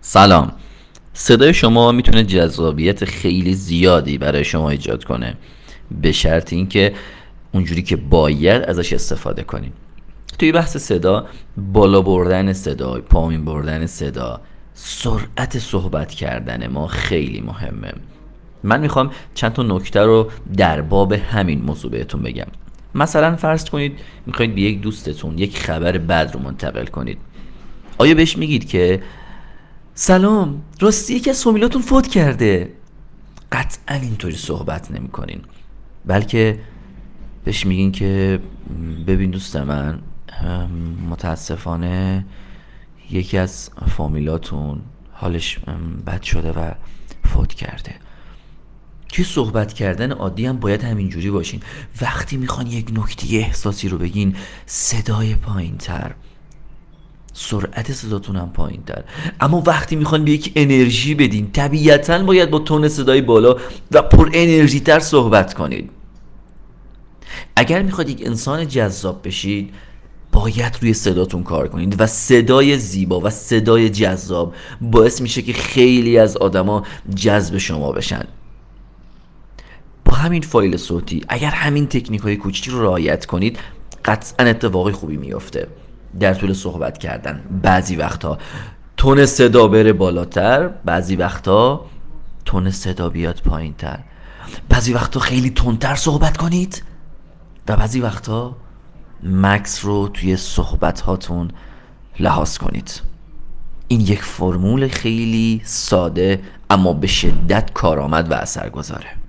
سلام. صدای شما میتونه جذابیت خیلی زیادی برای شما ایجاد کنه، به شرط اینکه اونجوری که باید ازش استفاده کنیم. توی بحث صدا، بالا بردن صدا، پایین بردن صدا، سرعت صحبت کردن ما خیلی مهمه. من میخوام چند تا نکته رو در باب همین موضوع بهتون بگم. مثلا فرض کنید میخواید به یک دوستتون یک خبر بد رو منتقل کنید. آیا بهش میگید که سلام، راستی یکی از فامیلاتون فوت کرده؟ قطعا اینطوری صحبت نمی کنین، بلکه بهش میگین که ببین دوست من، متاسفانه یکی از فامیلاتون حالش بد شده و فوت کرده. توی صحبت کردن عادی هم باید همینجوری باشین. وقتی میخوان یک نکته احساسی رو بگین، صدای پایین تر، سرعت صداتون هم پایین تر. اما وقتی میخوان به یک انرژی بدین، طبیعتاً باید با تون صدای بالا و پر انرژی تر صحبت کنید. اگر میخواد یک انسان جذاب بشید، باید روی صداتون کار کنید و صدای زیبا و صدای جذاب باعث میشه که خیلی از آدما جذب شما بشن. با همین فایل صوتی اگر همین تکنیک های کوچیک رو رعایت کنید، قطعا اتفاقی خوبی میفته. در طول صحبت کردن بعضی وقتا تون صدا بره بالاتر، بعضی وقتا تون صدا بیاد پایین تر، بعضی وقتا خیلی تندتر صحبت کنید و بعضی وقتا مکس رو توی صحبت هاتون لحاظ کنید. این یک فرمول خیلی ساده اما به شدت کارآمد و اثرگذاره.